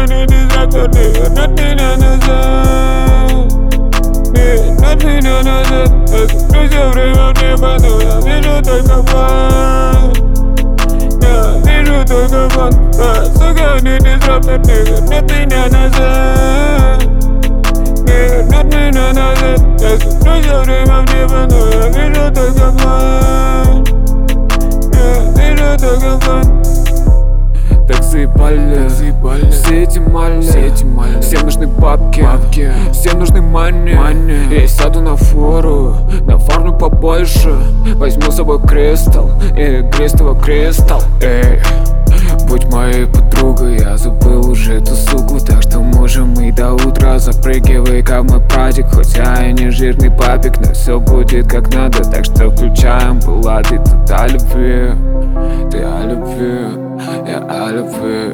Шаганый дистратор, не вернет меня назад. Не вернет меня назад. Я смотрю все время в небо, но я вижу только план. Я вижу только план. Шаганый дистратор, не вернет меня назад. Не вернет меня назад. Я смотрю все время в небо, но я вижу только план. Я вижу только план. Так заебали, все эти мали, всем нужны бабки, всем нужны мани. Я сяду на фору, нафармлю побольше, возьму с собой кристалл и игристого кристалл. Эй, будь моей подругой, я забыл уже эту суку, так что можем и до утра. Запрыгивай, как мой прадик, хоть я и не жирный папик, но все будет как надо, так что включаем баллады. Ты о любви, ты о любви, я о любви,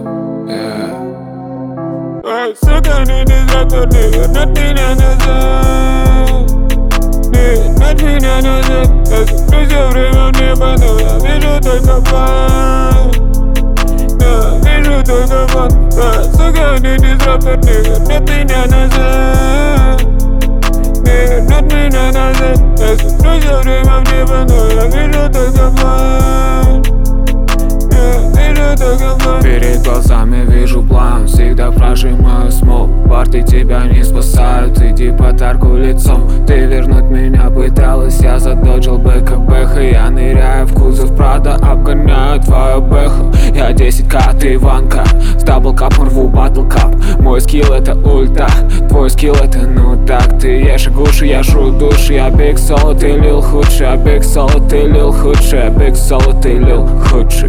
Шаганый дистратор, не вернет меня назад. Не вернет меня назад. Я смотрю все время в небо, но я вижу только план. Я вижу только план. Шаганый дистратор, не вернет меня назад. Не вернет меня назад. Я смотрю все время в небо, но я вижу только план. Я вижу только план. перед глазами вижу план, всегда прожимаю смог. Парты тебя не спасают, иди под арку лицом. Ты вернуть меня пыталась, я задоджил БКБХ. Я ныряю в кузов Прада, обгоняю твою бэху. Я 10к, ты Иванка, с даблкапом рву батлкап. Мой скилл это ульта, твой скилл это ну так. Ты ешь гуши, я жру души. Я биг соло, ты лил худший. Я биг соло, ты лил худший. Я биг соло, ты лил худший.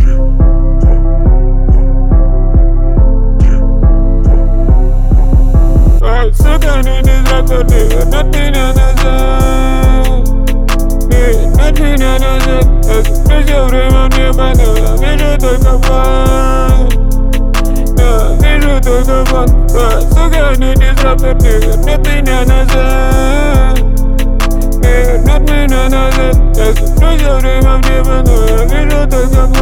Шаганый дистратор, не вернет меня назад. Не вернет меня назад. Я смотрю все время в небо, но я вижу только план. Я вижу только план. Шаганый дистратор, не вернет меня назад. Не вернет меня назад. Я смотрю все время в небо, но я вижу только план.